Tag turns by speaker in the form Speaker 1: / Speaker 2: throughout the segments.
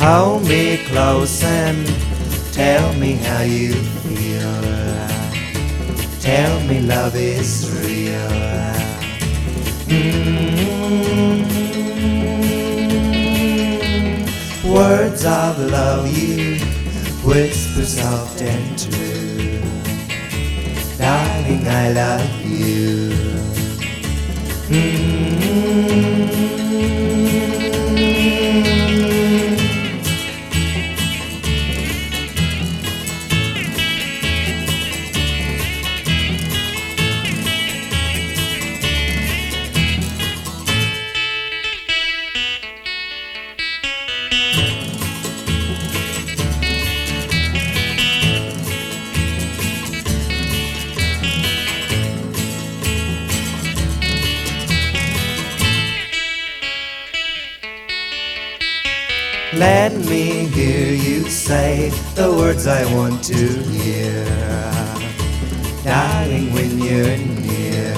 Speaker 1: Hold me close and tell me how you feel. Tell me love is real. Words of love you whisper soft and true. Darling, I love you. Let me hear you say the words I want to hear, darling, when you're near.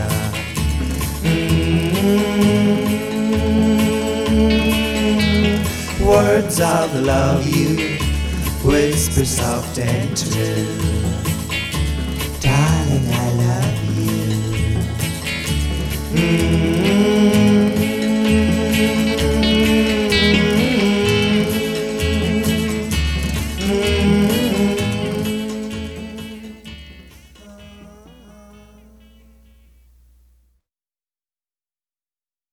Speaker 1: Words of love you whisper soft and true.